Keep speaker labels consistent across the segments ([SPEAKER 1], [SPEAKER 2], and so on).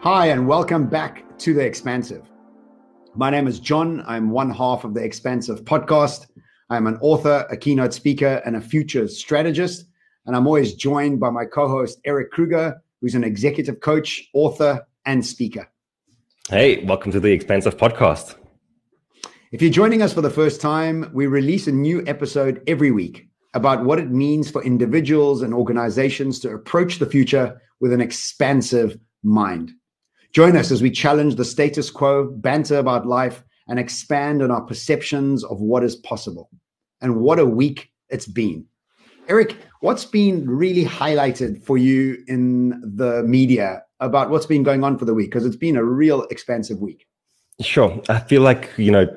[SPEAKER 1] Hi, and welcome back to The Expansive. My name is John. I'm one half of The Expansive podcast. I'm an author, a keynote speaker, and a future strategist. And I'm always joined by my co-host, Eric Kruger, who's an executive coach, author, and speaker.
[SPEAKER 2] Hey, welcome to The Expansive podcast.
[SPEAKER 1] If you're joining us for the first time, we release a new episode every week about what it means for individuals and organizations to approach the future with an expansive mind. Join us as we challenge the status quo, banter about life, and expand on our perceptions of what is possible. And what a week it's been. Eric, what's been really highlighted for you in the media about what's been going on for the week? Because it's been a real expansive week.
[SPEAKER 2] Sure. I feel like,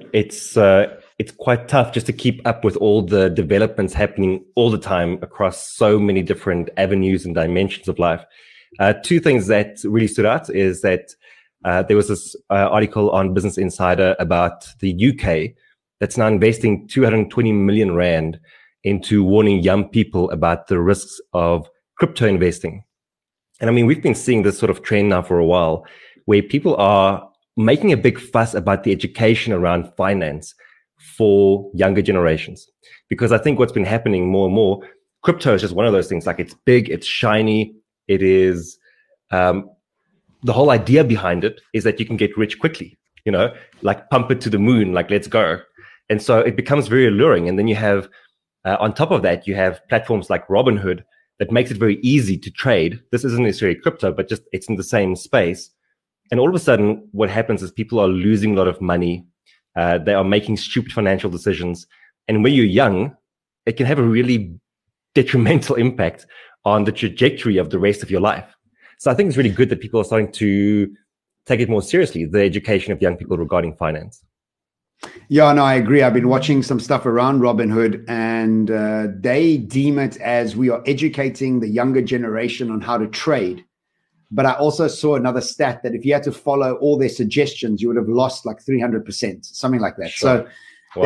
[SPEAKER 2] it's quite tough just to keep up with all the developments happening all the time across so many different avenues and dimensions of life. Two things that really stood out is that there was this article on Business Insider about the UK that's now investing 220 million rand into warning young people about the risks of crypto investing. And I mean, we've been seeing this sort of trend now for a while where people are making a big fuss about the education around finance for younger generations. Because I think what's been happening more and more, crypto is just one of those things. Like, it's big, it's shiny. It is, the whole idea behind it is that you can get rich quickly, like pump it to the moon, like let's go. And so it becomes very alluring. And then you have, on top of that, you have platforms like Robinhood that makes it very easy to trade. This isn't necessarily crypto, but just it's in the same space. And all of a sudden, what happens is people are losing a lot of money. They are making stupid financial decisions. And when you're young, it can have a really detrimental impact on the trajectory of the rest of your life. So I think it's really good that people are starting to take it more seriously, the education of young people regarding finance.
[SPEAKER 1] Yeah, no, I agree. I've been watching some stuff around Robinhood, and they deem it as we are educating the younger generation on how to trade. But I also saw another stat that if you had to follow all their suggestions, you would have lost like 300%, something like that. Sure. So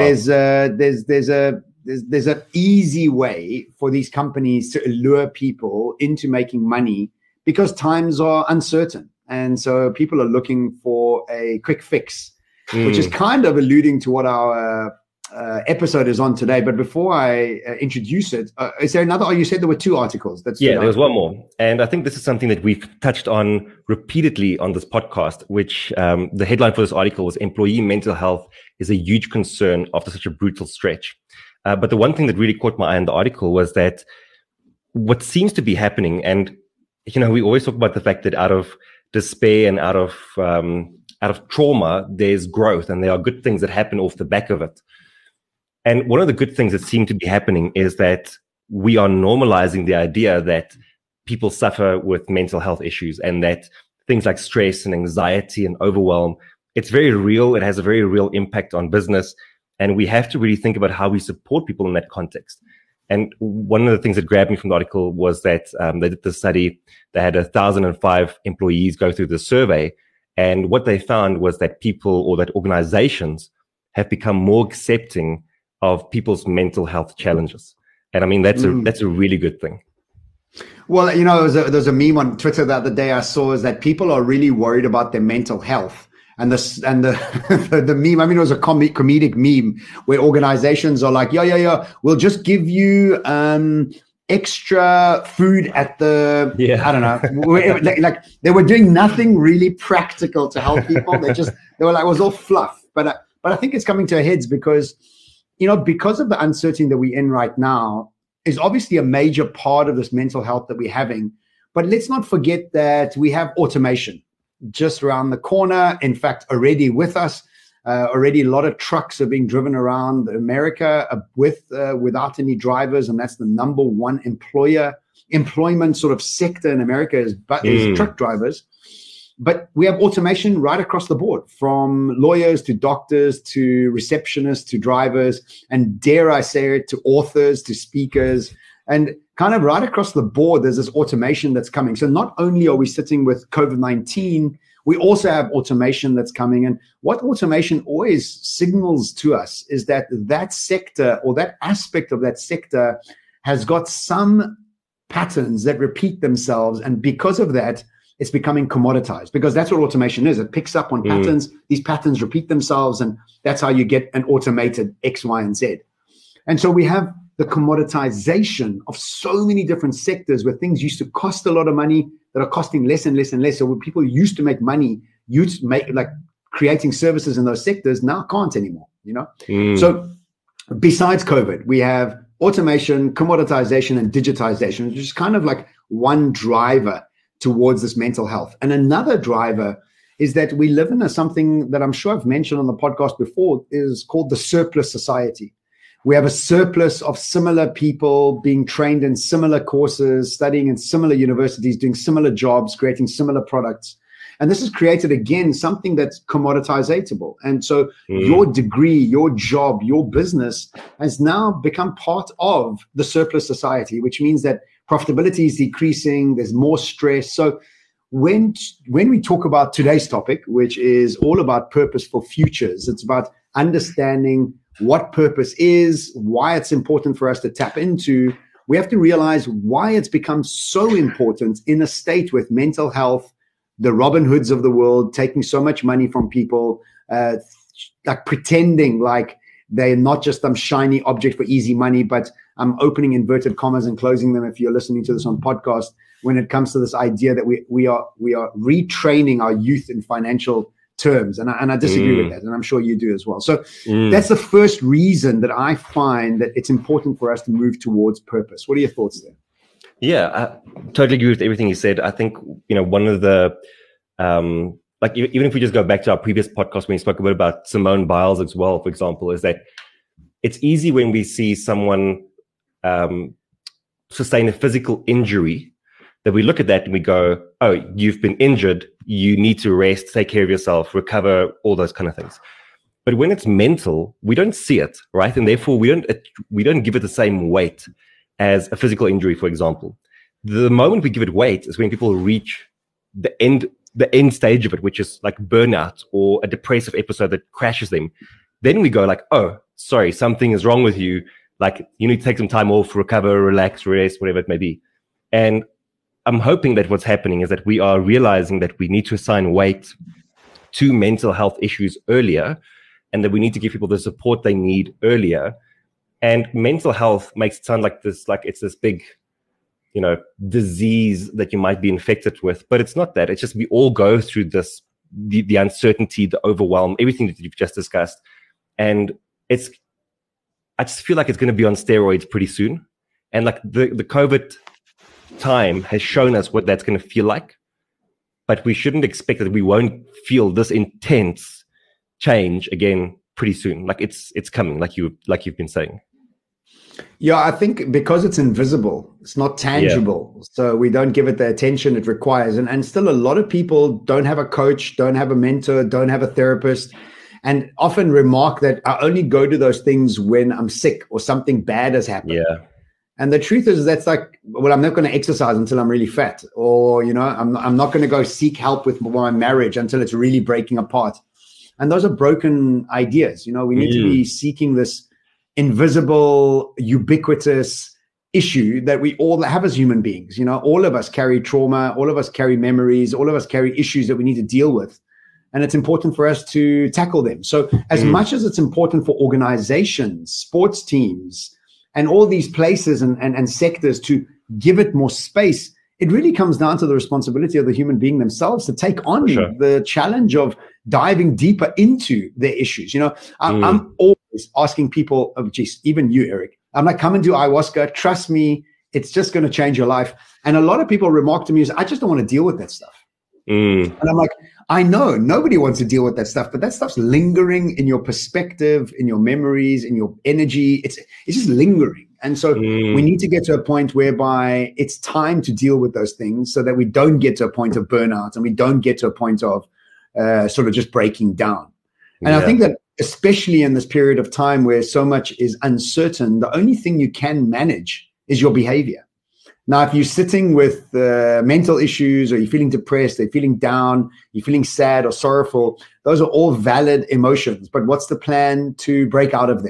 [SPEAKER 1] wow. There's an easy way for these companies to allure people into making money because times are uncertain. And so people are looking for a quick fix, which is kind of alluding to what our episode is on today. But before I introduce it, is there another? Oh, you said there were two articles.
[SPEAKER 2] There was one more. And I think this is something that we've touched on repeatedly on this podcast, which the headline for this article was "Employee Mental Health is a Huge Concern After Such a Brutal Stretch." But the one thing that really caught my eye in the article was that what seems to be happening, and we always talk about the fact that out of despair and out of trauma, there's growth, and there are good things that happen off the back of it. And one of the good things that seem to be happening is that we are normalizing the idea that people suffer with mental health issues, and that things like stress and anxiety and overwhelm, it's very real. It has a very real impact on business. And we have to really think about how we support people in that context. And one of the things that grabbed me from the article was that they did the study. They had 1,005 employees go through the survey. And what they found was that people, or that organizations, have become more accepting of people's mental health challenges. And I mean, that's a really good thing.
[SPEAKER 1] Well, there's a meme on Twitter the other day I saw, is that people are really worried about their mental health. And the meme, I mean, it was a comedic meme where organizations are like, we'll just give you extra food at the, I don't know, like they were doing nothing really practical to help people. They were like, it was all fluff. But I think it's coming to our heads because, because of the uncertainty that we're in right now is obviously a major part of this mental health that we're having. But let's not forget that we have automation just around the corner. In fact, already with us, already a lot of trucks are being driven around America without any drivers, and that's the number one employment sort of sector in America is truck drivers. But we have automation right across the board, from lawyers to doctors to receptionists to drivers, and dare I say it, to authors to speakers. And kind of right across the board, there's this automation that's coming. So not only are we sitting with COVID-19, we also have automation that's coming. And what automation always signals to us is that that sector, or that aspect of that sector, has got some patterns that repeat themselves. And because of that, it's becoming commoditized, because that's what automation is. It picks up on patterns. These patterns repeat themselves, and that's how you get an automated X, Y, and Z. And so we have the commoditization of so many different sectors where things used to cost a lot of money that are costing less and less and less. So when people used to make money, used to make, like, creating services in those sectors, now can't anymore, you know? So besides COVID, we have automation, commoditization, and digitization, which is kind of like one driver towards this mental health. And another driver is that we live in something that I'm sure I've mentioned on the podcast before, is called the surplus society. We have a surplus of similar people being trained in similar courses, studying in similar universities, doing similar jobs, creating similar products. And this has created, again, something that's commoditizable. And so your degree, your job, your business has now become part of the surplus society, which means that profitability is decreasing, there's more stress. So when we talk about today's topic, which is all about purposeful futures, it's about understanding what purpose is, why it's important for us to tap into. We have to realize why it's become so important in a state with mental health, the Robin Hoods of the world taking so much money from people, like pretending like they're not just some shiny object for easy money, but I'm opening inverted commas and closing them if you're listening to this on podcast, when it comes to this idea that we are retraining our youth in financial terms. And I disagree with that. And I'm sure you do as well. So that's the first reason that I find that it's important for us to move towards purpose. What are your thoughts there?
[SPEAKER 2] Yeah, I totally agree with everything you said. I think, one of the, like, even if we just go back to our previous podcast when we spoke a bit about Simone Biles as well, for example, is that it's easy when we see someone sustain a physical injury that we look at that and we go, oh, you've been injured, you need to rest, take care of yourself, recover, all those kind of things. But when it's mental, we don't see it, right? And therefore we don't give it the same weight as a physical injury, for example. The moment we give it weight is when people reach the end stage of it, which is like burnout or a depressive episode that crashes them. Then we go like, oh, sorry, something is wrong with you. Like, you need to take some time off, recover, relax, rest, whatever it may be. And I'm hoping that what's happening is that we are realizing that we need to assign weight to mental health issues earlier, and that we need to give people the support they need earlier. And mental health makes it sound like this, like it's this big, disease that you might be infected with, but it's not that. It's just we all go through this, the uncertainty, the overwhelm, everything that you've just discussed. And I just feel like it's going to be on steroids pretty soon. And like the COVID time has shown us what that's going to feel like, but we shouldn't expect that we won't feel this intense change again pretty soon. Like it's coming, like you've been saying.
[SPEAKER 1] Yeah, I think because it's invisible, it's not tangible. Yeah. So we don't give it the attention it requires. And still a lot of people don't have a coach, don't have a mentor, don't have a therapist, and often remark that I only go to those things when I'm sick or something bad has happened.
[SPEAKER 2] Yeah.
[SPEAKER 1] And the truth is that's like, well, I'm not going to exercise until I'm really fat, or, I'm not going to go seek help with my marriage until it's really breaking apart. And those are broken ideas. We need to be seeking this invisible, ubiquitous issue that we all have as human beings. All of us carry trauma, all of us carry memories, all of us carry issues that we need to deal with. And it's important for us to tackle them. So as much as it's important for organizations, sports teams, and all these places and sectors to give it more space, it really comes down to the responsibility of the human being themselves to take on the challenge of diving deeper into their issues. I'm always asking people, even you, Eric, I'm like, come and do ayahuasca. Trust me, it's just going to change your life. And a lot of people remark to me, I just don't want to deal with that stuff. And I'm like, I know nobody wants to deal with that stuff, but that stuff's lingering in your perspective, in your memories, in your energy. It's just lingering. And so we need to get to a point whereby it's time to deal with those things so that we don't get to a point of burnout and we don't get to a point of sort of just breaking down. And I think that especially in this period of time where so much is uncertain, the only thing you can manage is your behavior. Now, if you're sitting with mental issues, or you're feeling depressed, or you're feeling down, you're feeling sad or sorrowful, those are all valid emotions. But what's the plan to break out of them?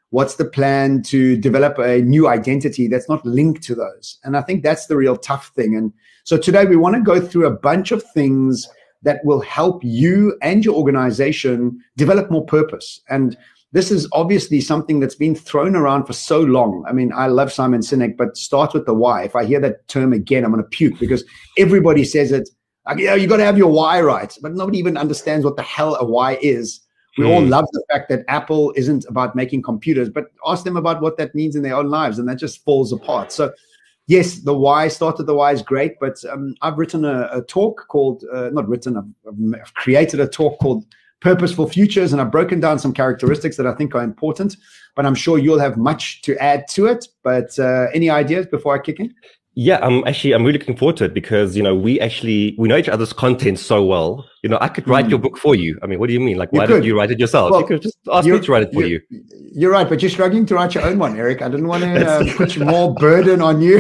[SPEAKER 1] What's the plan to develop a new identity that's not linked to those? And I think that's the real tough thing. And so today we want to go through a bunch of things that will help you and your organization develop more purpose. And this is obviously something that's been thrown around for so long. I mean, I love Simon Sinek, but start with the why. If I hear that term again, I'm going to puke, because everybody says it. Like, yeah, you got to have your why right, but nobody even understands what the hell a why is. We all love the fact that Apple isn't about making computers, but ask them about what that means in their own lives, and that just falls apart. So, yes, the why, start at the why is great, but I've written a talk called, I've created a talk called Purposeful Futures, and I've broken down some characteristics that I think are important, but I'm sure you'll have much to add to it. But any ideas before I kick in?
[SPEAKER 2] Yeah, I'm really looking forward to it, because, we know each other's content so well. I could write your book for you. I mean, what do you mean? Like, why didn't you write it yourself?
[SPEAKER 1] Well,
[SPEAKER 2] you could just ask me to write it for you.
[SPEAKER 1] You're right, but you're struggling to write your own one, Eric. I didn't want to put more burden on you.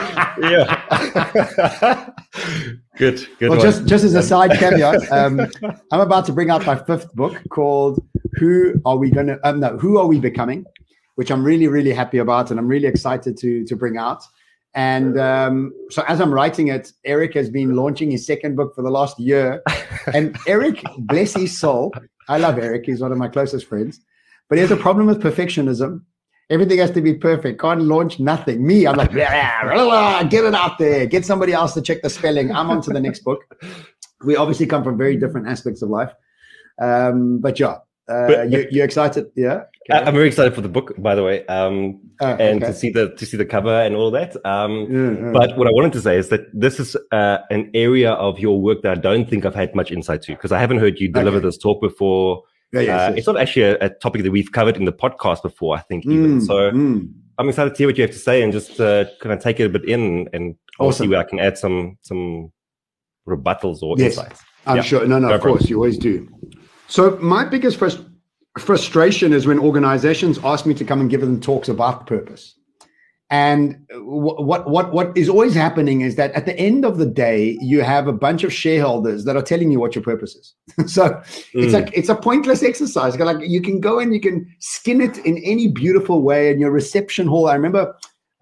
[SPEAKER 2] Yeah. Good.
[SPEAKER 1] Well, just as a side caveat, I'm about to bring out my 5th book called Who Are We Becoming, which I'm really, really happy about, and I'm really excited to bring out. And so as I'm writing it, Eric has been launching his 2nd book for the last year. And Eric, bless his soul, I love Eric. He's one of my closest friends. But he has a problem with perfectionism. Everything has to be perfect. Can't launch nothing. Me, I'm like, get it out there. Get somebody else to check the spelling. I'm on to the next book. We obviously come from very different aspects of life. But yeah. You're excited, yeah? Okay.
[SPEAKER 2] I'm very excited for the book, by the way, and to see the cover and all that. But what I wanted to say is that this is an area of your work that I don't think I've had much insight to, because I haven't heard you deliver this talk before. Yes. It's not actually a topic that we've covered in the podcast before, I think, even. So I'm excited to hear what you have to say, and just kind of take it a bit in, and see where I can add some rebuttals or insights.
[SPEAKER 1] I'm sure. No, of course, you always do. So my biggest frustration is when organizations ask me to come and give them talks about purpose. And what is always happening is that at the end of the day, you have a bunch of shareholders that are telling you what your purpose is. So it's a pointless exercise. Like, you can go and you can skin it in any beautiful way in your reception hall. I remember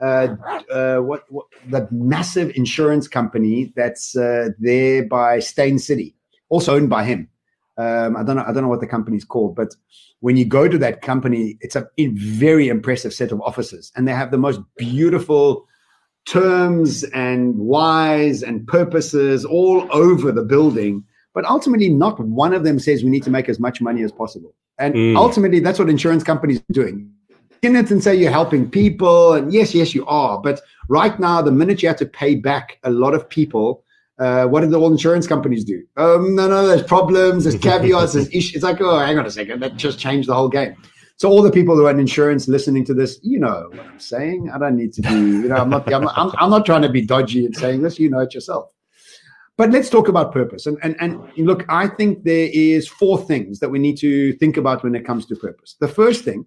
[SPEAKER 1] that massive insurance company that's there by Stain City, also owned by him. I don't know what the company's called, but when you go to that company, it's a very impressive set of offices, and they have the most beautiful terms and whys and purposes all over the building. But ultimately, not one of them says we need to make as much money as possible. And ultimately, that's what insurance companies are doing. In it and say you're helping people, and yes, you are. But right now, the minute you have to pay back a lot of people, what did all insurance companies do? No, there's problems, there's caveats, there's issues. It's like, oh, hang on a second, that just changed the whole game. So all the people who are in insurance listening to this, you know what I'm saying. I don't need to be, I'm not trying to be dodgy in saying this. You know it yourself. But let's talk about purpose. And look, I think there is 4 things that we need to think about when it comes to purpose. The first thing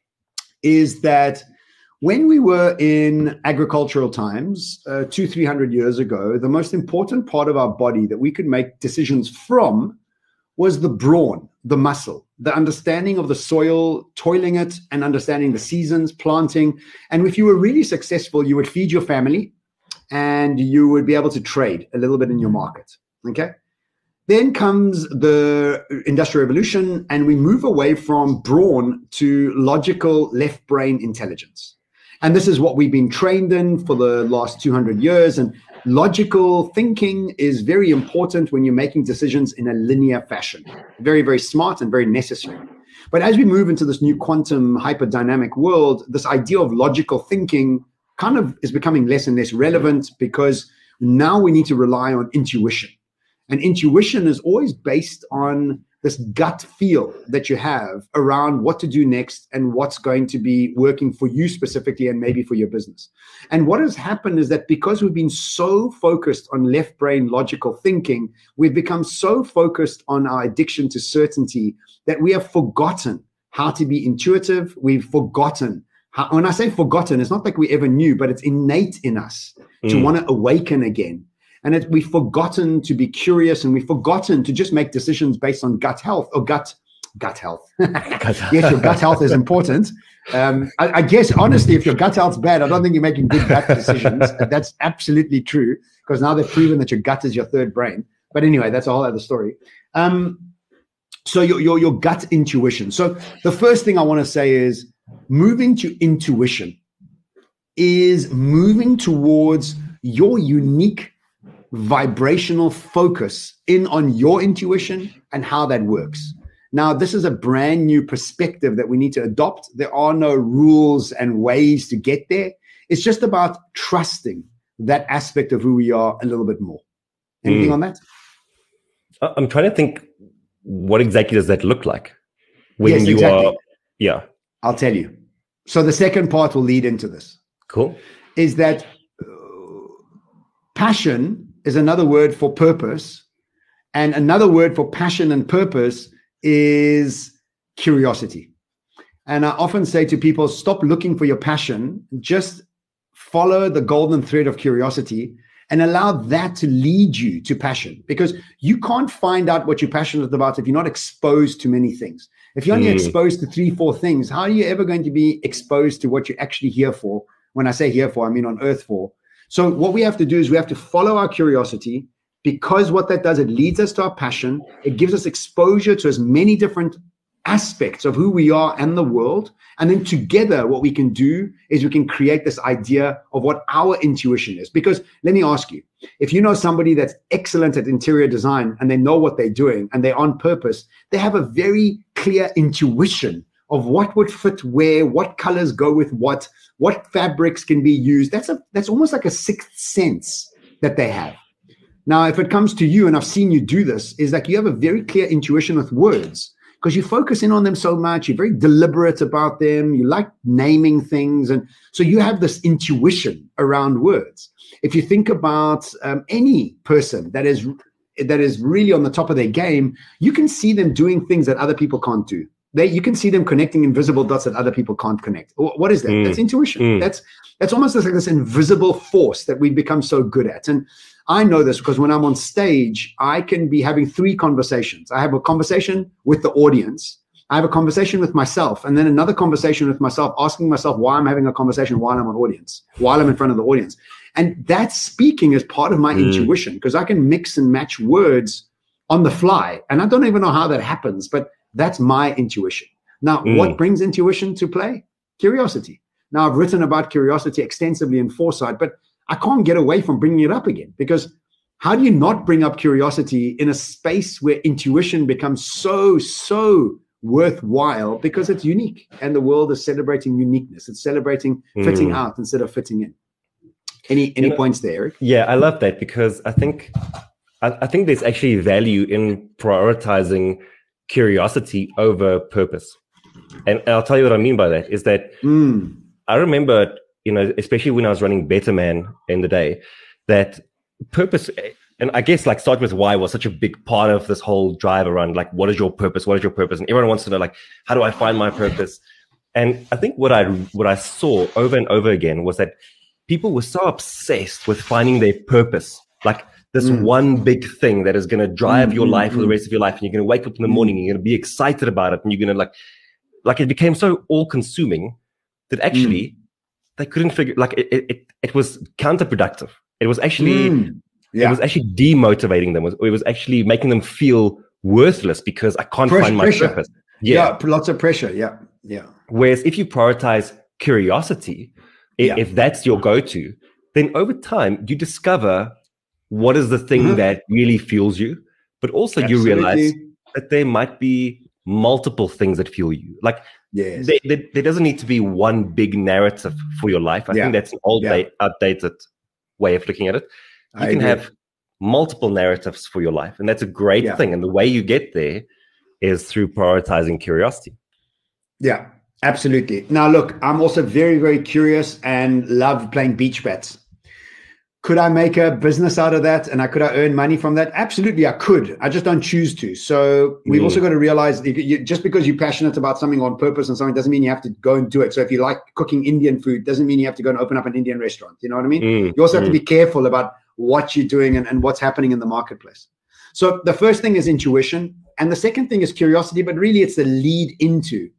[SPEAKER 1] is that when we were in agricultural times, 200-300 years ago, the most important part of our body that we could make decisions from was the brawn, the muscle, the understanding of the soil, toiling it, and understanding the seasons, planting. And if you were really successful, you would feed your family, and you would be able to trade a little bit in your market. Okay. Then comes the Industrial Revolution, and we move away from brawn to logical left brain intelligence. And this is what we've been trained in for the last 200 years. And logical thinking is very important when you're making decisions in a linear fashion. Very, very smart and very necessary. But as we move into this new quantum hyperdynamic world, this idea of logical thinking kind of is becoming less and less relevant, because now we need to rely on intuition. And intuition is always based on this gut feel that you have around what to do next and what's going to be working for you specifically and maybe for your business. And what has happened is that because we've been so focused on left brain logical thinking, we've become so focused on our addiction to certainty that we have forgotten how to be intuitive. We've forgotten how, when I say forgotten, it's not like we ever knew, but it's innate in us to want to awaken again. And we've forgotten to be curious, and we've forgotten to just make decisions based on gut health or gut health. Yes, your gut health is important. I guess, honestly, if your gut health's bad, I don't think you're making good gut decisions. That's absolutely true, because now they've proven that your gut is your third brain. But anyway, that's a whole other story. So your gut intuition. So the first thing I want to say is moving to intuition is moving towards your unique vibrational focus in on your intuition and how that works. Now, this is a brand new perspective that we need to adopt. There are no rules and ways to get there. It's just about trusting that aspect of who we are a little bit more. Anything on that?
[SPEAKER 2] I'm trying to think, what exactly does that look like?
[SPEAKER 1] When yes, exactly.
[SPEAKER 2] Are, yeah.
[SPEAKER 1] I'll tell you. So the second part will lead into this.
[SPEAKER 2] Cool.
[SPEAKER 1] Is that passion is another word for purpose. And another word for passion and purpose is curiosity. And I often say to people, stop looking for your passion, just follow the golden thread of curiosity and allow that to lead you to passion, because you can't find out what you're passionate about if you're not exposed to many things. If you're only exposed to 3-4 things, how are you ever going to be exposed to what you're actually here for? When I say here for, I mean on earth for. So what we have to do is we have to follow our curiosity, because what that does, it leads us to our passion. It gives us exposure to as many different aspects of who we are and the world. And then together, what we can do is we can create this idea of what our intuition is. Because let me ask you, if you know somebody that's excellent at interior design and they know what they're doing and they're on purpose, they have a very clear intuition of what would fit where, what colors go with what fabrics can be used. That's almost like a sixth sense that they have. Now, if it comes to you, and I've seen you do this, is like you have a very clear intuition with words, because you focus in on them so much. You're very deliberate about them. You like naming things. And so you have this intuition around words. If you think about any person that is really on the top of their game, you can see them doing things that other people can't do. You can see them connecting invisible dots that other people can't connect. What is that? That's intuition. That's almost like this invisible force that we become so good at. And I know this because when I'm on stage, I can be having 3 conversations. I have a conversation with the audience. I have a conversation with myself, and then another conversation with myself, asking myself why I'm having a conversation while I'm in front of the audience. And that speaking is part of my intuition, because I can mix and match words on the fly. And I don't even know how that happens, but that's my intuition. Now, what brings intuition to play? Curiosity. Now, I've written about curiosity extensively in Foresight, but I can't get away from bringing it up again, because how do you not bring up curiosity in a space where intuition becomes so worthwhile, because it's unique and the world is celebrating uniqueness. It's celebrating fitting out instead of fitting in. Any points there, Eric?
[SPEAKER 2] Yeah, I love that, because I think there's actually value in prioritizing curiosity over purpose. And I'll tell you what I mean by that is that I remember, especially when I was running Better Man in the day, that purpose, and I guess like start with why was such a big part of this whole drive around like, what is your purpose? What is your purpose? And everyone wants to know, like, how do I find my purpose? And I think what I saw over and over again was that people were so obsessed with finding their purpose, like this one big thing that is going to drive your life for the rest of your life. And you're going to wake up in the morning and you're going to be excited about it. And you're going to like it became so all consuming that actually they couldn't figure, like it was counterproductive. It was actually, it was actually demotivating them. It was actually making them feel worthless because I can't find my purpose.
[SPEAKER 1] Yeah, lots of pressure. Yeah.
[SPEAKER 2] Whereas if you prioritize curiosity, if that's your go-to, then over time you discover what is the thing that really fuels you, but also you realize that there might be multiple things that fuel you. Like there doesn't need to be one big narrative for your life. I think that's an outdated way of looking at it. You can have multiple narratives for your life, and that's a great thing. And the way you get there is through prioritizing curiosity.
[SPEAKER 1] Yeah, absolutely. Now, look, I'm also very, very curious and love playing beach bats. Could I make a business out of that? And could I earn money from that? Absolutely, I could. I just don't choose to. So we've also got to realize just because you're passionate about something on purpose and something doesn't mean you have to go and do it. So if you like cooking Indian food, doesn't mean you have to go and open up an Indian restaurant. You know what I mean? You also have to be careful about what you're doing and what's happening in the marketplace. So the first thing is intuition. And the second thing is curiosity, but really it's the lead into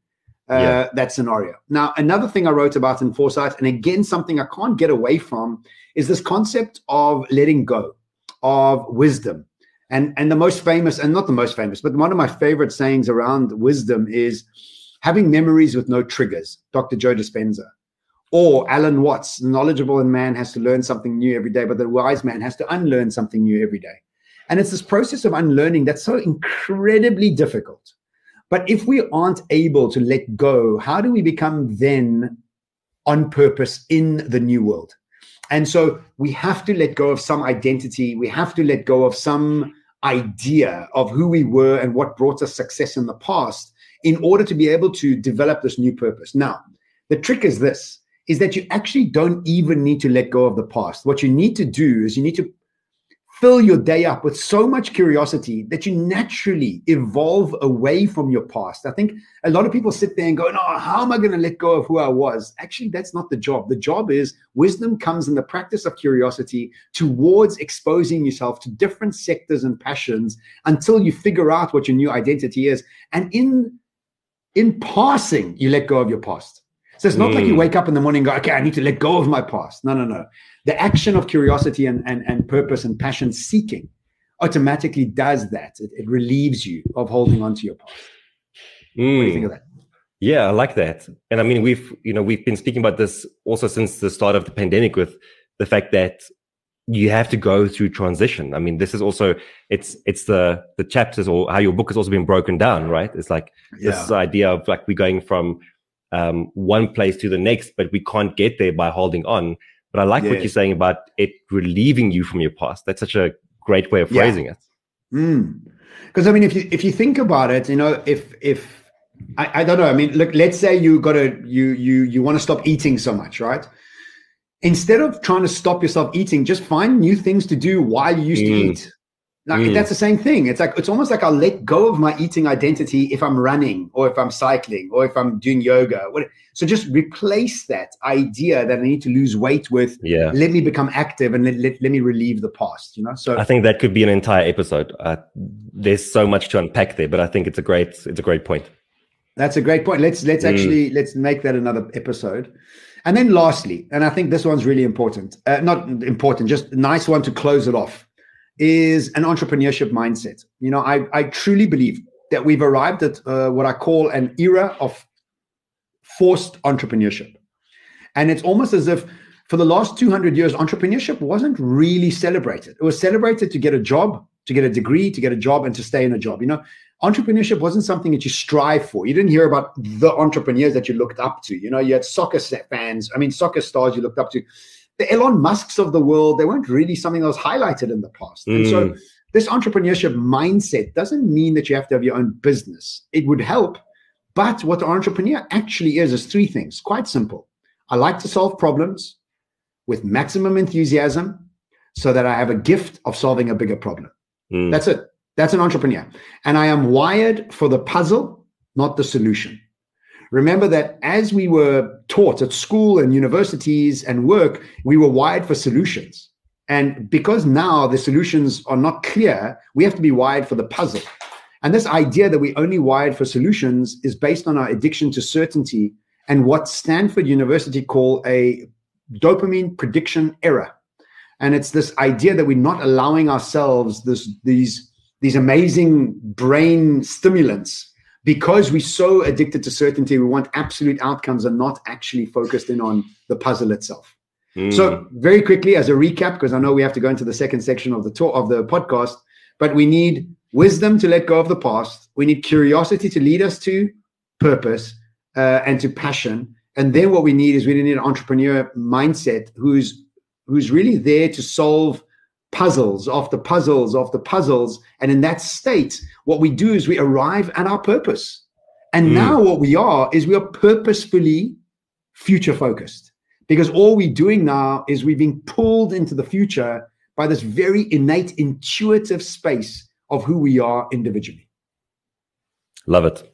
[SPEAKER 1] that scenario. Now, another thing I wrote about in Foresight, and again, something I can't get away from, is this concept of letting go, of wisdom. And the most famous, and not the most famous, but one of my favorite sayings around wisdom is having memories with no triggers, Dr. Joe Dispenza. Or Alan Watts, the knowledgeable man has to learn something new every day, but the wise man has to unlearn something new every day. And it's this process of unlearning that's so incredibly difficult. But if we aren't able to let go, how do we become then on purpose in the new world? And so we have to let go of some identity. We have to let go of some idea of who we were and what brought us success in the past in order to be able to develop this new purpose. Now, the trick is this, is that you actually don't even need to let go of the past. What you need to do is you need to fill your day up with so much curiosity that you naturally evolve away from your past. I think a lot of people sit there and go, no, how am I going to let go of who I was? Actually, that's not the job. The job is wisdom comes in the practice of curiosity towards exposing yourself to different sectors and passions until you figure out what your new identity is. And in passing, you let go of your past. So it's not like you wake up in the morning and go, okay, I need to let go of my past. No. The action of curiosity and purpose and passion seeking automatically does that. It relieves you of holding on to your past. What do you think of that?
[SPEAKER 2] Yeah, I like that. And I mean, we've been speaking about this also since the start of the pandemic, with the fact that you have to go through transition. I mean, this is also, it's the chapters, or how your book has also been broken down, right? It's like this idea of like we're going from one place to the next, but we can't get there by holding on. But I like what you're saying about it relieving you from your past. That's such a great way of phrasing it.
[SPEAKER 1] Because I mean, if you think about it, if I don't know, I mean, look, let's say you want to stop eating so much, right? Instead of trying to stop yourself eating, just find new things to do while you used to eat. Like that's the same thing. It's almost like I'll let go of my eating identity if I'm running, or if I'm cycling, or if I'm doing yoga. So just replace that idea that I need to lose weight with, let me become active and let me relieve the past, So
[SPEAKER 2] I think that could be an entire episode. There's so much to unpack there, but I think it's a great point.
[SPEAKER 1] That's a great point. Let's make that another episode. And then lastly, and I think this one's really important, not important, just a nice one to close it off, is an entrepreneurship mindset. I truly believe that we've arrived at what I call an era of forced entrepreneurship. And it's almost as if for the last 200 years, entrepreneurship wasn't really celebrated. It was celebrated to get a job, to get a degree, to get a job, and to stay in a job. Entrepreneurship wasn't something that you strive for. You didn't hear about the entrepreneurs that you looked up to. You had soccer stars you looked up to. The Elon Musks of the world, they weren't really something that was highlighted in the past. And so this entrepreneurship mindset doesn't mean that you have to have your own business. It would help. But what an entrepreneur actually is three things. Quite simple. I like to solve problems with maximum enthusiasm so that I have a gift of solving a bigger problem. That's it. That's an entrepreneur. And I am wired for the puzzle, not the solution. Remember that as we were taught at school and universities and work, we were wired for solutions. And because now the solutions are not clear, we have to be wired for the puzzle. And this idea that we only wired for solutions is based on our addiction to certainty and what Stanford University call a dopamine prediction error. And it's this idea that we're not allowing ourselves these amazing brain stimulants. Because we're so addicted to certainty, we want absolute outcomes and not actually focused in on the puzzle itself. So very quickly, as a recap, because I know we have to go into the second section of the podcast, but we need wisdom to let go of the past. We need curiosity to lead us to purpose and to passion. And then what we need an entrepreneur mindset who's really there to solve puzzles after puzzles after puzzles. And in that state, what we do is we arrive at our purpose. And now what we are purposefully future focused, because all we're doing now is we're being pulled into the future by this very innate, intuitive space of who we are individually.
[SPEAKER 2] Love it.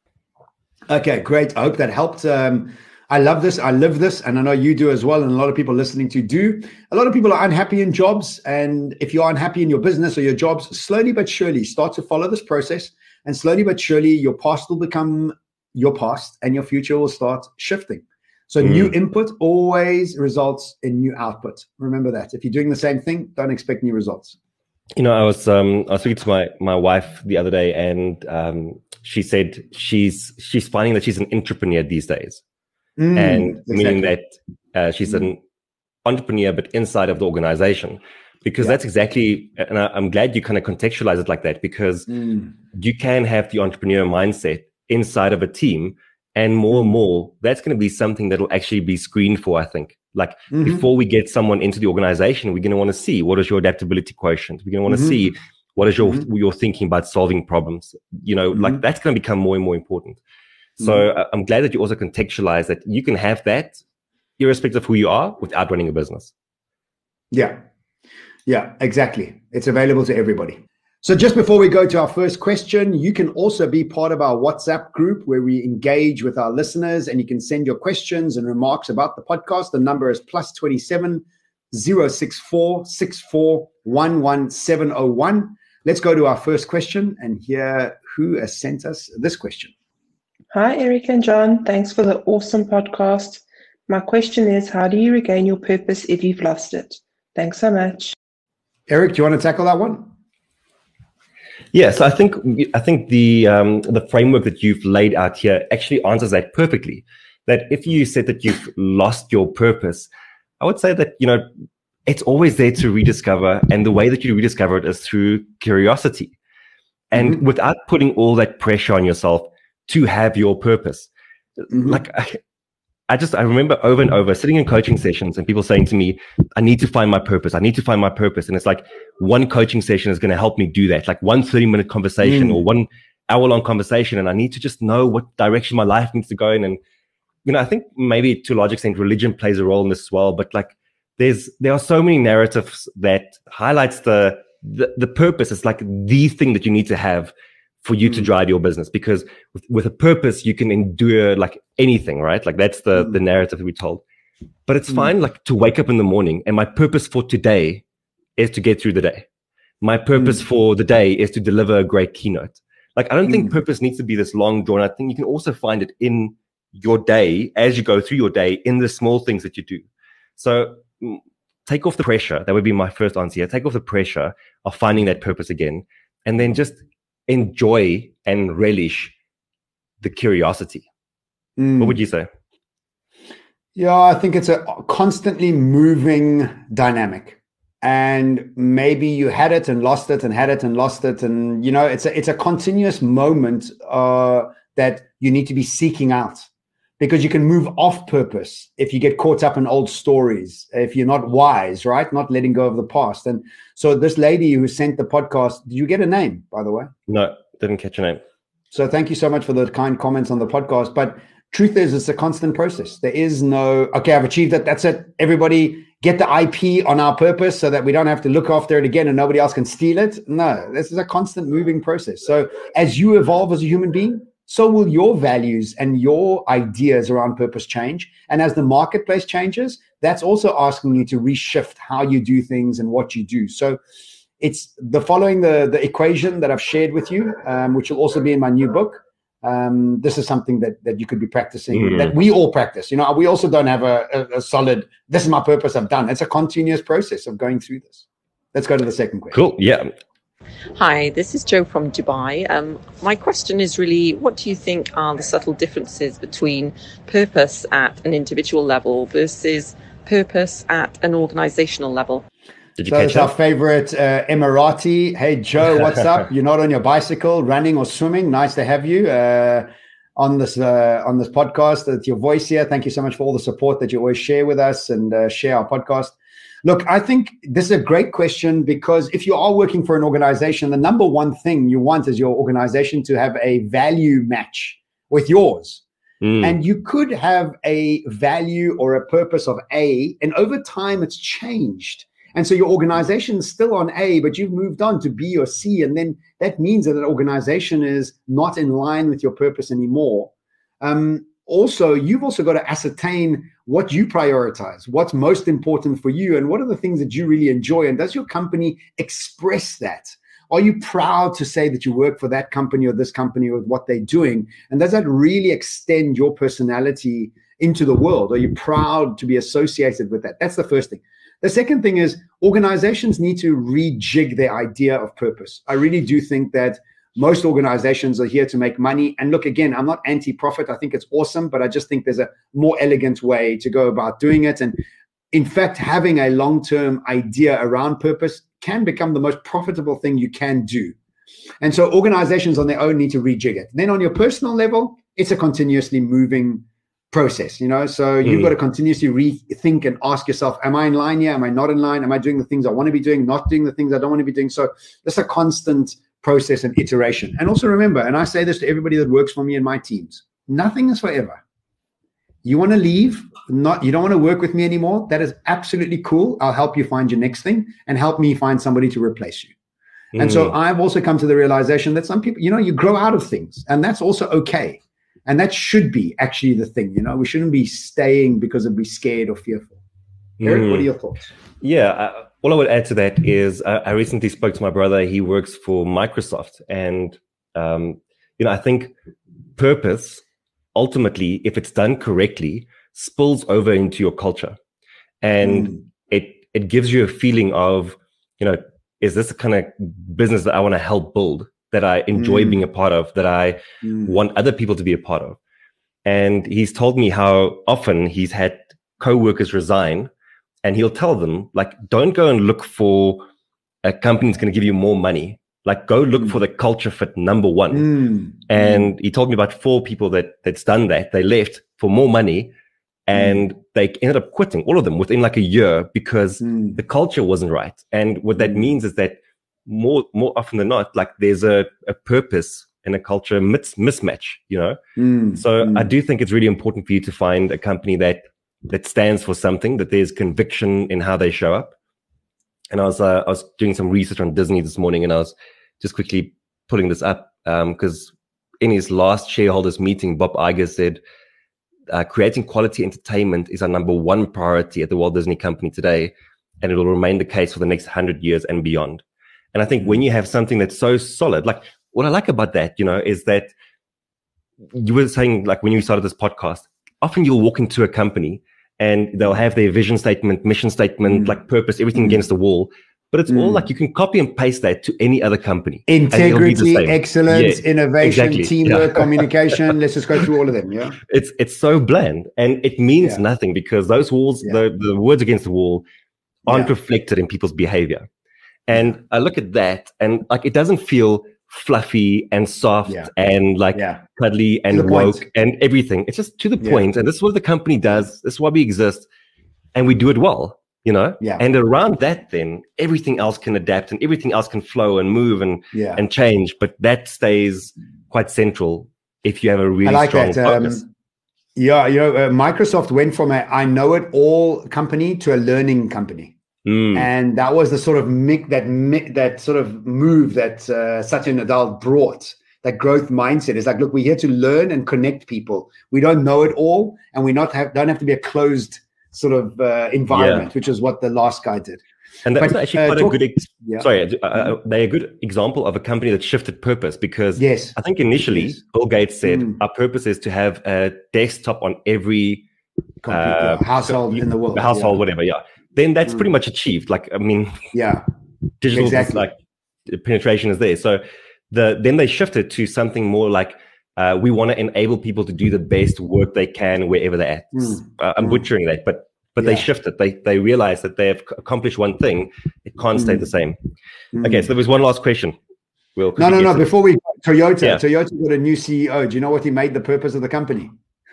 [SPEAKER 1] Okay, great. I hope that helped. I love this. I live this. And I know you do as well. And a lot of people listening to do. A lot of people are unhappy in jobs. And if you're unhappy in your business or your jobs, slowly but surely start to follow this process. And slowly but surely, your past will become your past and your future will start shifting. So new input always results in new output. Remember that. If you're doing the same thing, don't expect new results.
[SPEAKER 2] You know, I was speaking to my wife the other day, and she said she's finding that she's an entrepreneur these days, and
[SPEAKER 1] exactly.
[SPEAKER 2] meaning that she's an entrepreneur, but inside of the organization, because that's exactly. And I'm glad you kind of contextualize it like that, because you can have the entrepreneur mindset inside of a team, and more, that's going to be something that will actually be screened for, I think. Like before we get someone into the organization, we're going to want to see what is your adaptability quotient. We're going to want to see what is your thinking about solving problems. You know, like that's going to become more and more important. So I'm glad that you also contextualize that you can have that irrespective of who you are without running a business.
[SPEAKER 1] Yeah, exactly. It's available to everybody. So just before we go to our first question, you can also be part of our WhatsApp group where we engage with our listeners, and you can send your questions and remarks about the podcast. The number is +27 064 64 11701. Let's go to our first question and hear who has sent us this question.
[SPEAKER 3] Hi, Eric and John. Thanks for the awesome podcast. My question is, how do you regain your purpose if you've lost it? Thanks so much.
[SPEAKER 1] Eric, do you want to tackle that one?
[SPEAKER 2] Yes, I think the framework that you've laid out here actually answers that perfectly. That if you said that you've lost your purpose, I would say that, you know, it's always there to rediscover, and the way that you rediscover it is through curiosity, and without putting all that pressure on yourself to have your purpose. Like I remember over and over sitting in coaching sessions and people saying to me, I need to find my purpose. I need to find my purpose. And it's like one coaching session is going to help me do that. Like one 30-minute conversation or 1 hour-long conversation. And I need to just know what direction my life needs to go in. And, you know, I think maybe to a large extent, religion plays a role in this as well. But like there are so many narratives that highlights the purpose. It's like the thing that you need to have for you to drive your business, because with a purpose, you can endure like anything, right? Like that's the narrative that we told. But it's fine, like to wake up in the morning and my purpose for today is to get through the day. My purpose for the day is to deliver a great keynote. Like, I don't think purpose needs to be this long drawn out thing. You can also find it in your day as you go through your day in the small things that you do. So take off the pressure. That would be my first answer here. Take off the pressure of finding that purpose again, and then just enjoy and relish the curiosity. What would you say?
[SPEAKER 1] Yeah, I think it's a constantly moving dynamic, and maybe you had it and lost it and had it and lost it. And, you know, it's a continuous moment that you need to be seeking out, because you can move off purpose if you get caught up in old stories, if you're not wise, right? Not letting go of the past. And so this lady who sent the podcast, did you get a name, by the way?
[SPEAKER 2] No, didn't catch a name.
[SPEAKER 1] So thank you so much for the kind comments on the podcast. But truth is, it's a constant process. There is no, okay, I've achieved it. That's it. Everybody get the IP on our purpose so that we don't have to look after it again and nobody else can steal it. No, this is a constant moving process. So as you evolve as a human being, so will your values and your ideas around purpose change. And as the marketplace changes, that's also asking you to reshift how you do things and what you do. So it's the following the equation that I've shared with you, which will also be in my new book. This is something that you could be practicing, that we all practice. You know, we also don't have a solid, this is my purpose, I'm done. It's a continuous process of going through this. Let's go to the second question.
[SPEAKER 2] Cool. Yeah.
[SPEAKER 4] Hi, this is Jo from Dubai. My question is really, what do you think are the subtle differences between purpose at an individual level versus purpose at an organizational level?
[SPEAKER 2] Did you
[SPEAKER 1] so
[SPEAKER 2] catch
[SPEAKER 1] it's
[SPEAKER 2] that?
[SPEAKER 1] our favorite Emirati. Hey, Joe, what's up? You're not on your bicycle, running or swimming. Nice to have you on this podcast. It's your voice here. Thank you so much for all the support that you always share with us and share our podcast. Look, I think this is a great question, because if you are working for an organization, the number one thing you want is your organization to have a value match with yours. And you could have a value or a purpose of A, and over time it's changed. And so your organization is still on A, but you've moved on to B or C. And then that means that an organization is not in line with your purpose anymore. Also, you've also got to ascertain what you prioritize, what's most important for you, and what are the things that you really enjoy. And does your company express that? Are you proud to say that you work for that company or this company or what they're doing? And does that really extend your personality into the world? Are you proud to be associated with that? That's the first thing. The second thing is organizations need to rejig their idea of purpose. I really do think that most organizations are here to make money. And look, again, I'm not anti-profit. I think it's awesome, but I just think there's a more elegant way to go about doing it. And in fact, having a long-term idea around purpose can become the most profitable thing you can do. And so organizations on their own need to rejig it. Then on your personal level, it's a continuously moving process, so you've got to continuously rethink and ask yourself, am I in line here? Am I not in line? Am I doing the things I want to be doing, not doing the things I don't want to be doing? So it's a constant process and iteration. And also remember, and I say this to everybody that works for me and my teams, nothing is forever. You want to leave, you don't want to work with me anymore, that is absolutely cool. I'll help you find your next thing and help me find somebody to replace you. And so I've also come to the realization that some people, you grow out of things, and that's also okay. And that should be actually the thing, we shouldn't be staying because we're scared or fearful. Eric, what are your thoughts?
[SPEAKER 2] Yeah, all I would add to that is I recently spoke to my brother. He works for Microsoft. And, I think purpose, ultimately, if it's done correctly, spills over into your culture. And it gives you a feeling of, is this the kind of business that I want to help build, that I enjoy being a part of, that I want other people to be a part of? And he's told me how often he's had co-workers resign, and he'll tell them, like, don't go and look for a company that's going to give you more money. Like, go look for the culture fit, number one. And he told me about 4 people that's done that. They left for more money, and they ended up quitting, all of them, within like a year, because the culture wasn't right. And what that means is that more often than not, like, there's a purpose and a culture mismatch, So I do think it's really important for you to find a company that stands for something, that there's conviction in how they show up. And I was doing some research on Disney this morning, and I was just quickly putting this up because in his last shareholders meeting, Bob Iger said, creating quality entertainment is our number 1 priority at the Walt Disney Company today, and it will remain the case for the next 100 years and beyond. And I think when you have something that's so solid, like what I like about that, is that you were saying, like, when you started this podcast, often you'll walk into a company and they'll have their vision statement, mission statement, like purpose, everything against the wall. But it's all like you can copy and paste that to any other company.
[SPEAKER 1] Integrity, excellence, innovation, teamwork, communication. Let's just go through all of them. Yeah.
[SPEAKER 2] It's so bland, and it means nothing, because those walls, the words against the wall aren't reflected in people's behavior. And I look at that, and like, it doesn't feel fluffy and soft and like cuddly and woke and everything. It's just to the point. And this is what the company does. This is why we exist, and we do it well. And around that, then everything else can adapt and everything else can flow and move and change. But that stays quite central if you have a really strong focus.
[SPEAKER 1] Microsoft went from a I know it all company to a learning company. And that was the sort of that sort of move that Satya Nadella brought. That growth mindset is like, look, we're here to learn and connect people. We don't know it all, and we don't have to be a closed sort of environment, which is what the last guy did.
[SPEAKER 2] And that's actually quite a good. They're a good example of a company that shifted purpose, because I think initially Bill Gates said our purpose is to have a desktop on every
[SPEAKER 1] household in the world,
[SPEAKER 2] whatever. Then that's pretty much achieved. Like, I mean, digital like penetration is there. So then they shifted to something more like we want to enable people to do the best work they can wherever they're at. I'm butchering that, but they shifted. They realized that they have accomplished one thing. It can't stay the same. Okay, so there was one last question.
[SPEAKER 1] No. Before we Toyota got a new CEO. Do you know what he made the purpose of the company?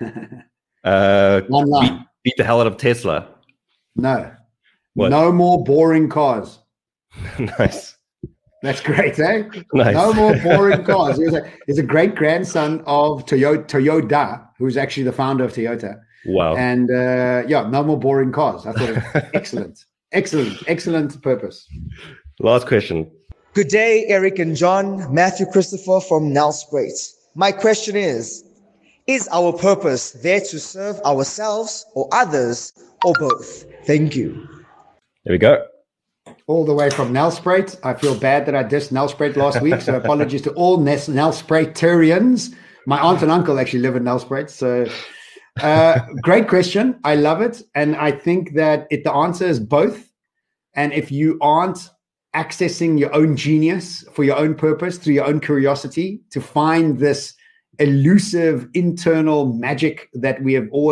[SPEAKER 1] One line.
[SPEAKER 2] Beat the hell out of Tesla.
[SPEAKER 1] No. What? No more boring cars.
[SPEAKER 2] Nice.
[SPEAKER 1] That's great, eh?
[SPEAKER 2] Nice.
[SPEAKER 1] No more boring cars. He's a great grandson of Toyoda, who's actually the founder of Toyota.
[SPEAKER 2] Wow.
[SPEAKER 1] And no more boring cars. I thought it was excellent purpose.
[SPEAKER 2] Last question.
[SPEAKER 5] Good day, Eric and John. Matthew Christopher from Nelspruit. My question is our purpose there to serve ourselves or others, or both? Thank you.
[SPEAKER 2] There we go.
[SPEAKER 1] all the way from Nelspruit. I feel bad that I dissed Nelspruit last week, so apologies to all Nelspruitarians. My aunt and uncle actually live in Nelspruit, so great question. I love it, and I think that the answer is both. And if you aren't accessing your own genius for your own purpose through your own curiosity to find this elusive internal magic that we've all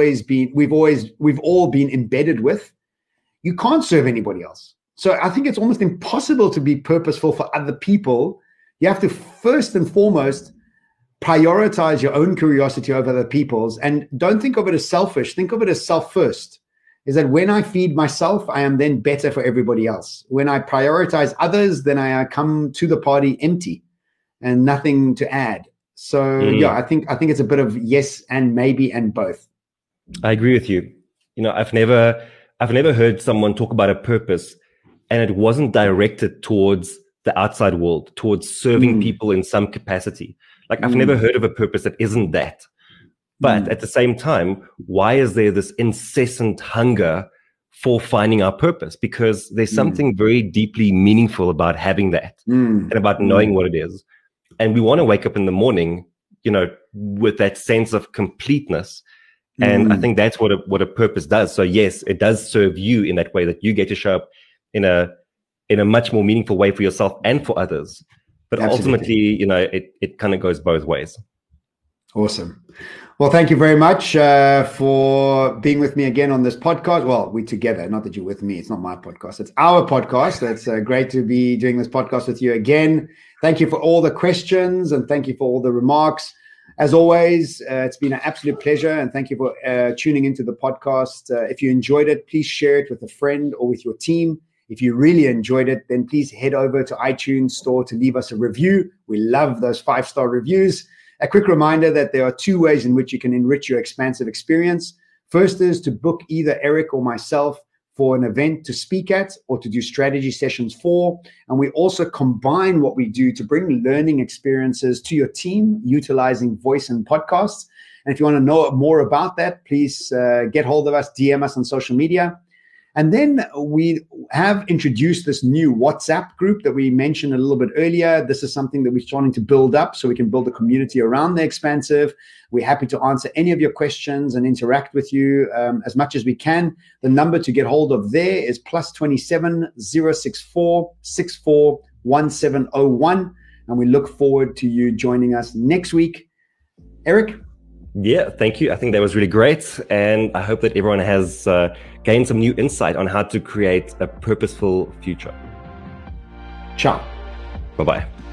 [SPEAKER 1] been embedded with, you can't serve anybody else. So I think it's almost impossible to be purposeful for other people. You have to first and foremost prioritize your own curiosity over other people's, and don't think of it as selfish. Think of it as self first. Is that when I feed myself, I am then better for everybody else. When I prioritize others, then I come to the party empty and nothing to add. So yeah, I think it's a bit of yes and maybe and both.
[SPEAKER 2] I agree with you. You know, I've never heard someone talk about a purpose and it wasn't directed towards the outside world, towards serving people in some capacity. Like I've never heard of a purpose that isn't that. But at the same time, why is there this incessant hunger for finding our purpose? Because there's something very deeply meaningful about having that and about knowing what it is. And we want to wake up in the morning, you know, with that sense of completeness. And I think that's what a purpose does. So yes, it does serve you in that way, that you get to show up in a much more meaningful way for yourself and for others. But ultimately, you know, it kind of goes both ways.
[SPEAKER 1] Awesome. Well, thank you very much for being with me again on this podcast. Well, we together, not that you're with me. It's not my podcast. It's our podcast. It's great to be doing this podcast with you again. Thank you for all the questions and thank you for all the remarks. As always, it's been an absolute pleasure, and thank you for tuning into the podcast. If you enjoyed it, please share it with a friend or with your team. If you really enjoyed it, then please head over to iTunes Store to leave us a review. We love those 5-star reviews. A quick reminder that there are 2 ways in which you can enrich your expansive experience. First is to book either Eric or myself for an event to speak at or to do strategy sessions for. And we also combine what we do to bring learning experiences to your team utilizing voice and podcasts. And if you want to know more about that, please get hold of us, DM us on social media. And then we have introduced this new WhatsApp group that we mentioned a little bit earlier. This is something that we're starting to build up so we can build a community around the expansive. We're happy to answer any of your questions and interact with you as much as we can. The number to get hold of there is +27 064 64 1701. And we look forward to you joining us next week. Eric?
[SPEAKER 2] Yeah, thank you. I think that was really great. And I hope that everyone has gained some new insight on how to create a purposeful future.
[SPEAKER 1] Ciao.
[SPEAKER 2] Bye-bye.